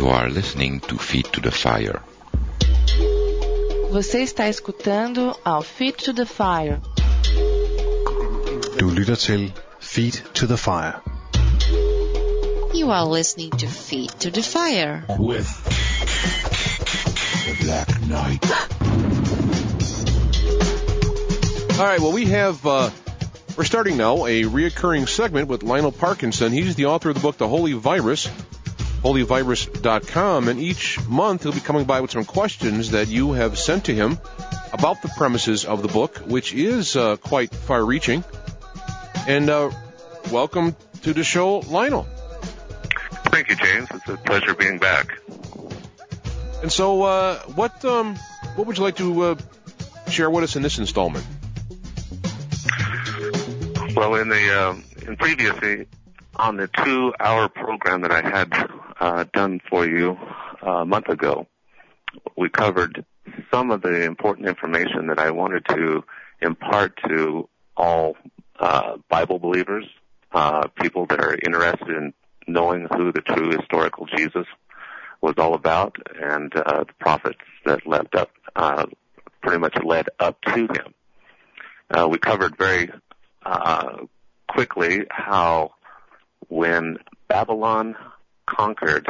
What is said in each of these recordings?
You are listening to Feet to the Fire. Você está escutando ao Feet to the Fire. Du lytter til Feet to the Fire. You are listening to Feet to the Fire. With the Black Knight. All right, well, we're starting now a reoccurring segment with Lionel Parkinson. He's the author of the book, The Holy Virus, holyvirus.com, and each month he'll be coming by with some questions that you have sent to him about the premises of the book, which is quite far-reaching. And welcome to the show, Lionel. Thank you, James. It's a pleasure being back. And so what would you like to share with us in this installment? Well, previously on the 2-hour program that I had done for you a month ago, we covered some of the important information that I wanted to impart to all Bible believers, people that are interested in knowing who the true historical Jesus was all about, and the prophets that pretty much led up to him. We covered very quickly how when Babylon conquered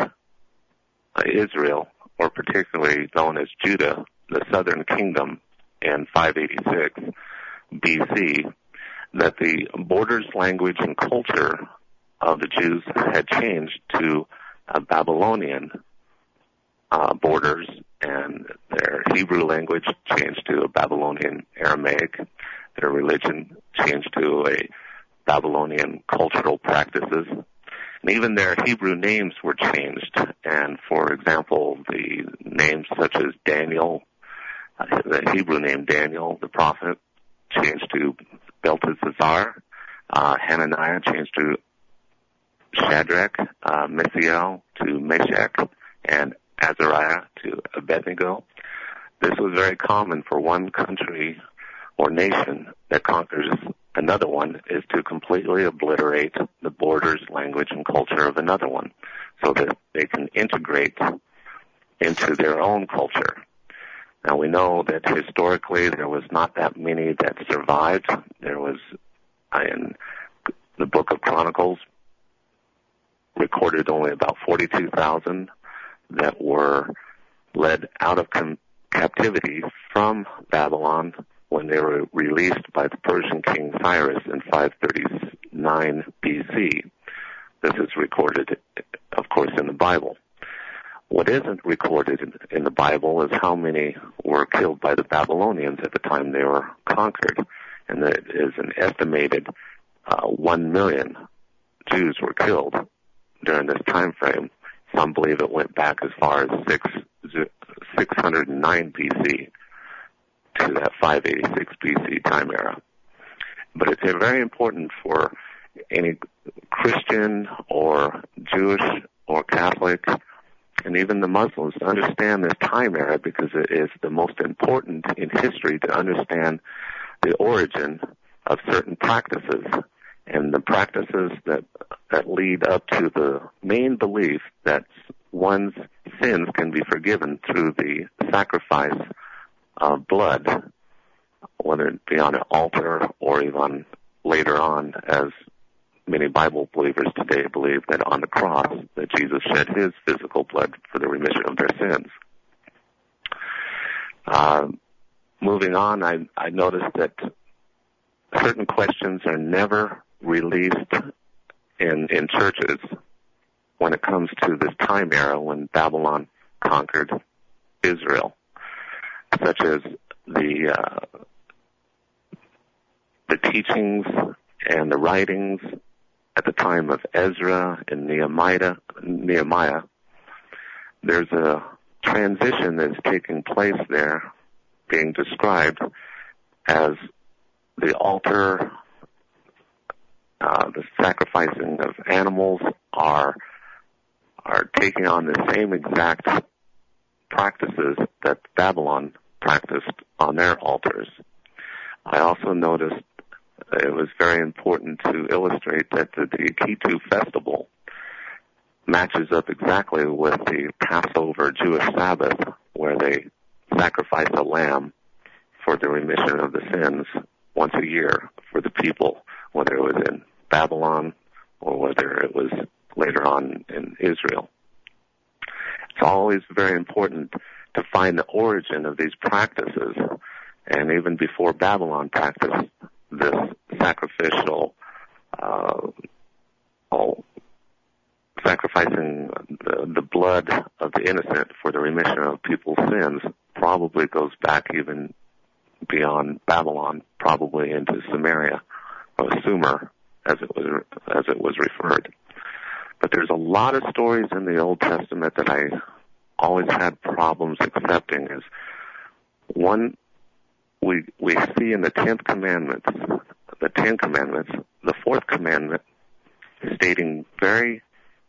Israel, or particularly known as Judah, the southern kingdom, in 586 BC, that the borders, language, and culture of the Jews had changed to Babylonian borders, and their Hebrew language changed to a Babylonian Aramaic. Their religion changed to a Babylonian cultural practices. And even their Hebrew names were changed. And for example, the names such as Daniel, the Hebrew name Daniel, the prophet, changed to Belteshazzar. Hananiah changed to Shadrach, Mishael to Meshach, and Azariah to Abednego. This was very common for one country or nation that conquers another one, is to completely obliterate the borders, language, and culture of another one so that they can integrate into their own culture. Now, we know that historically there was not that many that survived. There was, in the Book of Chronicles, recorded only about 42,000 that were led out of captivity from Babylon when they were released by the Persian king Cyrus in 539 BC. This is recorded, of course, in the Bible. What isn't recorded in the Bible is how many were killed by the Babylonians at the time they were conquered. And that is an estimated 1 million Jews were killed during this time frame. Some believe it went back as far as 609 BC to that 586 BC time era. But it's very important for any Christian or Jewish or Catholic and even the Muslims to understand this time era, because it is the most important in history to understand the origin of certain practices and the practices that lead up to the main belief that one's sins can be forgiven through the sacrifice of blood, whether it be on an altar or even later on, as many Bible believers today believe that on the cross that Jesus shed his physical blood for the remission of their sins. Moving on, I noticed that certain questions are never released in churches when it comes to this time era when Babylon conquered Israel, such as the teachings and the writings at the time of Ezra and Nehemiah. There's a transition that's taking place there, being described as the altar, the sacrificing of animals are taking on the same exact practices that Babylon practiced on their altars. I also noticed it was very important to illustrate that the Kitu festival matches up exactly with the Passover Jewish Sabbath, where they sacrifice a lamb for the remission of the sins once a year for the people, whether it was in Babylon or whether it was later on in Israel. It's always very important to find the origin of these practices, and even before Babylon practiced this sacrificial, sacrificing the blood of the innocent for the remission of people's sins, probably goes back even beyond Babylon, probably into Samaria, or Sumer, as it was referred. But there's a lot of stories in the Old Testament that I always had problems accepting. Is one, we see in the 10th commandments, the fourth commandment stating very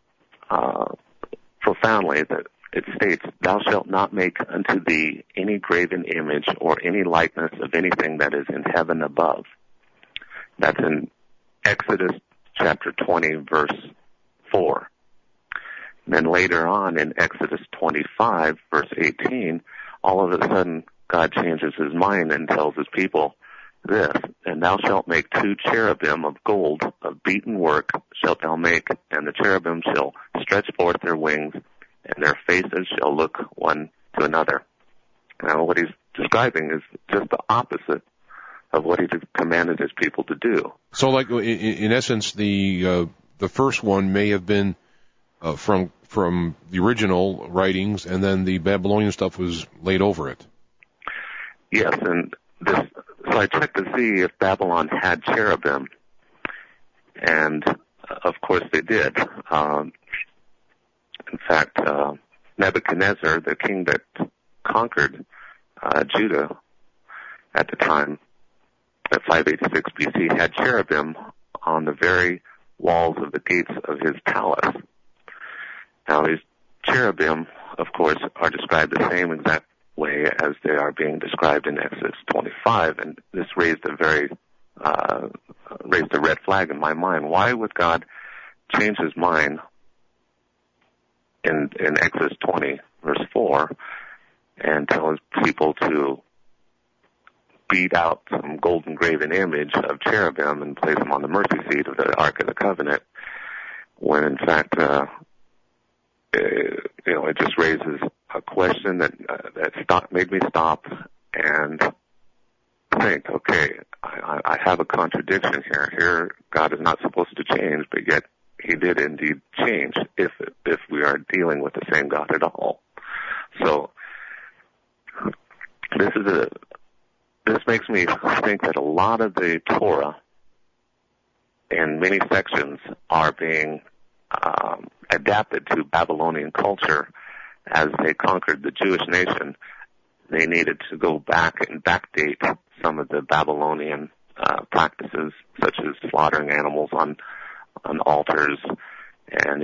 profoundly that it states, "Thou shalt not make unto thee any graven image or any likeness of anything that is in heaven above." That's in Exodus chapter 20, verse 4. And then later on in Exodus 25, verse 18, all of a sudden God changes his mind and tells his people this, "And thou shalt make 2 cherubim of gold, of beaten work shalt thou make, and the cherubim shall stretch forth their wings, and their faces shall look one to another." Now what he's describing is just the opposite of what he commanded his people to do. So, like in essence, the first one may have been from the original writings, and then the Babylonian stuff was laid over it. Yes, and so I checked to see if Babylon had cherubim, and of course they did. In fact, Nebuchadnezzar, the king that conquered Judah at the time, at 586 BC, had cherubim on the very walls of the gates of his palace. Now, these cherubim, of course, are described the same exact way as they are being described in Exodus 25, and this raised a red flag in my mind. Why would God change his mind in Exodus 20, verse 4, and tell his people to beat out some golden graven image of cherubim and place them on the mercy seat of the Ark of the Covenant, when in fact, it just raises a question that made me stop and think, okay, I have a contradiction here. Here, God is not supposed to change, but yet he did indeed change if we are dealing with the same God at all. So this makes me think that a lot of the Torah in many sections are being adapted to Babylonian culture. As they conquered the Jewish nation, they needed to go back and backdate some of the Babylonian practices, such as slaughtering animals on altars, and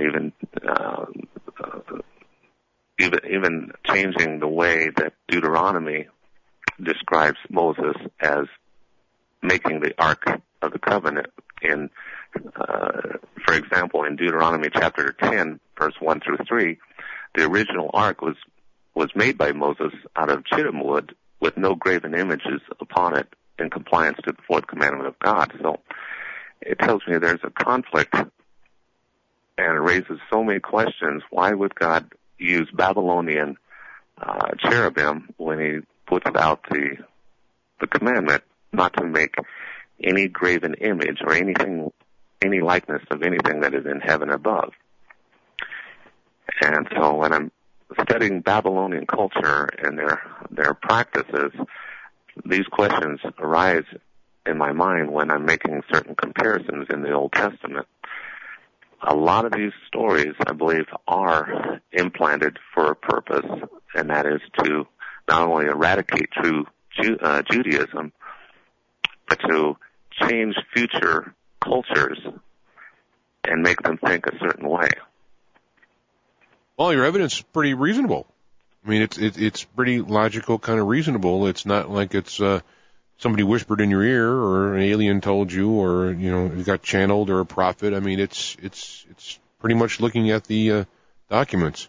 even changing the way that Deuteronomy describes Moses as making the Ark of the Covenant. For example, in Deuteronomy chapter 10, verse 1 through 3, the original Ark was made by Moses out of shittim wood with no graven images upon it, in compliance to the fourth commandment of God. So it tells me there's a conflict, and it raises so many questions. Why would God use Babylonian cherubim when he puts out the commandment not to make any graven image or any likeness of anything that is in heaven above? And so when I'm studying Babylonian culture and their practices, these questions arise in my mind when I'm making certain comparisons in the Old Testament. A lot of these stories, I believe, are implanted for a purpose, and that is to not only eradicate true Judaism, but to change future cultures and make them think a certain way. Well, your evidence is pretty reasonable. I mean, it's pretty logical, kind of reasonable. It's not like it's somebody whispered in your ear, or an alien told you, or you got channeled, or a prophet. I mean, it's pretty much looking at the documents.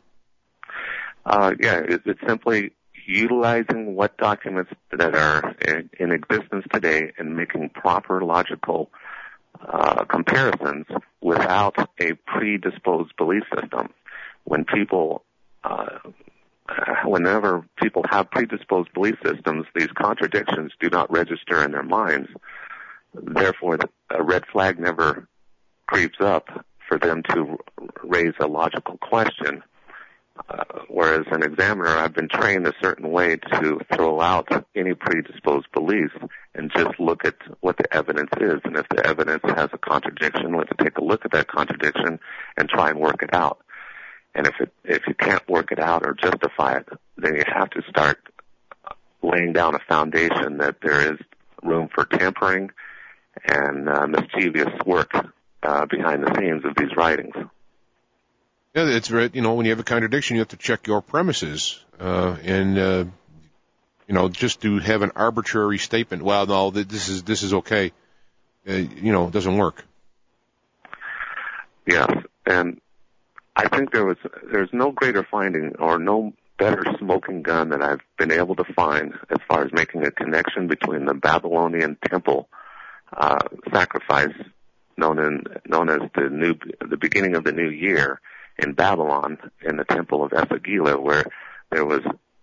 It's simply utilizing what documents that are in existence today and making proper logical comparisons without a predisposed belief system. Whenever people have predisposed belief systems, these contradictions do not register in their minds. Therefore, a red flag never creeps up for them to raise a logical question. Whereas an examiner, I've been trained a certain way to throw out any predisposed beliefs and just look at what the evidence is. And if the evidence has a contradiction, let's take a look at that contradiction and try and work it out. And if you can't work it out or justify it, then you have to start laying down a foundation that there is room for tampering and mischievous work behind the scenes of these writings. Yeah, it's right. When you have a contradiction, you have to check your premises, and just to have an arbitrary statement. Well, no, this is okay. It doesn't work. Yes, and I think there's no greater finding or no better smoking gun that I've been able to find as far as making a connection between the Babylonian temple sacrifice known as the beginning of the new year in Babylon, in the temple of Esagila, where there was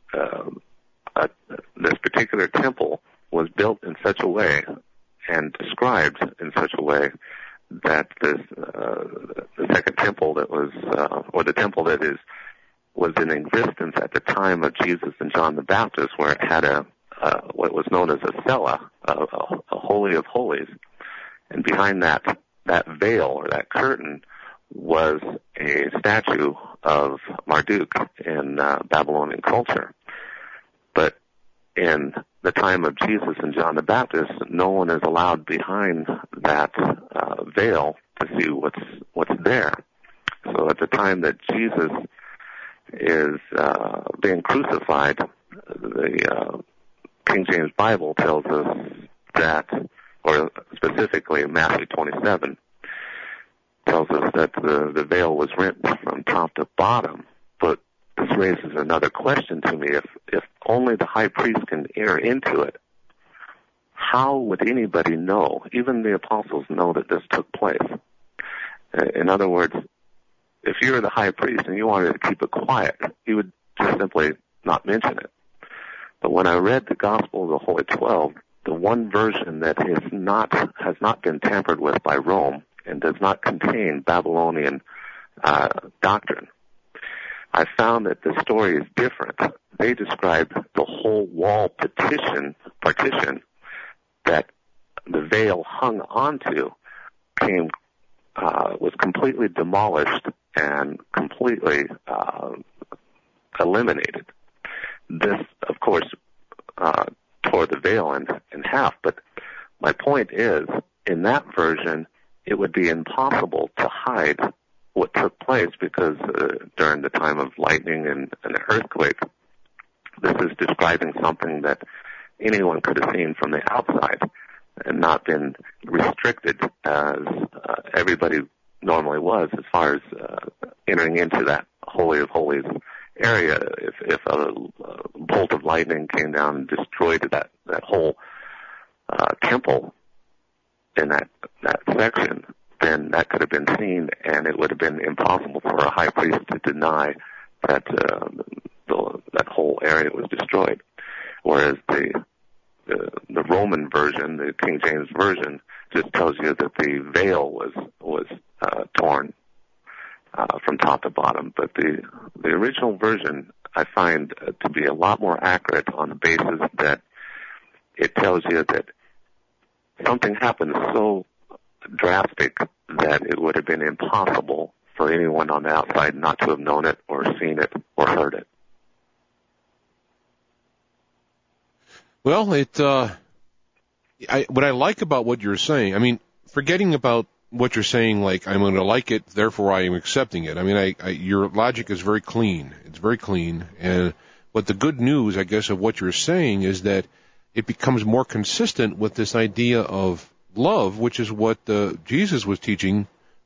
this particular temple was built in such a way and described in such a way that the second temple that was, or the temple that was in existence at the time of Jesus and John the Baptist, where it had what was known as a cella, a holy of holies, and behind that veil or that curtain was a statue of Marduk in Babylonian culture. But in the time of Jesus and John the Baptist, no one is allowed behind that veil to see what's there. So at the time that Jesus is being crucified, the King James Bible tells us that, or specifically Matthew 27, tells us that the veil was rent from top to bottom. But this raises another question to me. If only the high priest can enter into it, how would anybody know? Even the apostles know that this took place. In other words, if you were the high priest and you wanted to keep it quiet, you would just simply not mention it. But when I read the Gospel of the Holy 12, the one version that has not been tampered with by Rome and does not contain Babylonian doctrine, I found that the story is different. They describe the whole wall partition that the veil hung onto was completely demolished and completely eliminated. This, of course, tore the veil in half. But my point is, in that version, it would be impossible to hide what took place because during the time of lightning and an earthquake, this is describing something that anyone could have seen from the outside and not been restricted as everybody normally was as far as entering into that Holy of Holies area. If a bolt of lightning came down and destroyed that whole temple in that section, then that could have been seen, and it would have been impossible for a high priest to deny that that whole area was destroyed. Whereas the Roman version, the King James version, just tells you that the veil was torn from top to bottom. But the original version I find to be a lot more accurate on the basis that it tells you that something happened so drastic that it would have been impossible for anyone on the outside not to have known it or seen it or heard it. Well, what I like about what you're saying, I mean, forgetting about what you're saying, like, I'm going to like it, therefore I am accepting it. I mean, your logic is very clean. It's very clean. But the good news, I guess, of what you're saying is that it becomes more consistent with this idea of love, which is what Jesus was teaching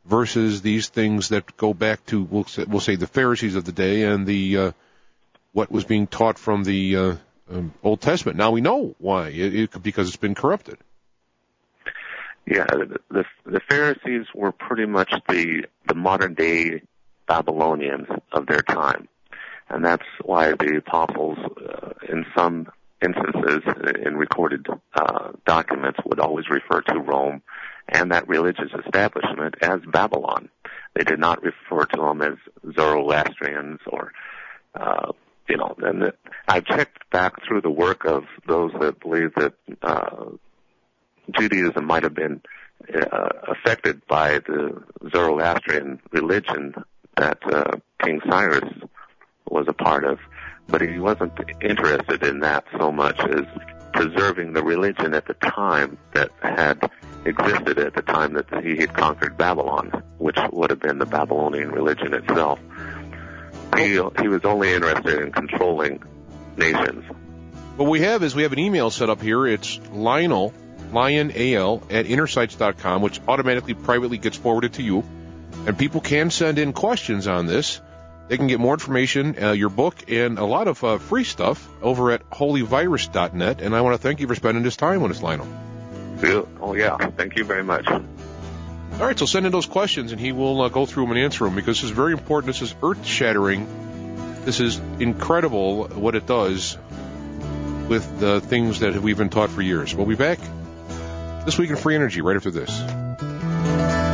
versus these things that go back to, we'll say the Pharisees of the day and the what was being taught from the Old Testament. Now we know why, because it's been corrupted. Yeah, the Pharisees were pretty much the modern-day Babylonians of their time. And that's why the apostles, in some instances, in recorded documents, would always refer to Rome and that religious establishment as Babylon. They did not refer to them as Zoroastrians or and I've checked back through the work of those that believe that Judaism might have been affected by the Zoroastrian religion that King Cyrus was a part of, but he wasn't interested in that so much as preserving the religion at the time that had existed at the time that he had conquered Babylon, which would have been the Babylonian religion itself. He was only interested in controlling nations. What we have an email set up here. It's Lionel, Lion-A-L, at innersights.com, which automatically privately gets forwarded to you. And people can send in questions on this. They can get more information, your book, and a lot of free stuff over at holyvirus.net. And I want to thank you for spending this time with us, Lionel. Oh, yeah. Thank you very much. All right, so send in those questions, and he will go through them and answer them, because this is very important. This is earth-shattering. This is incredible what it does with the things that we've been taught for years. We'll be back this week in Free Energy right after this.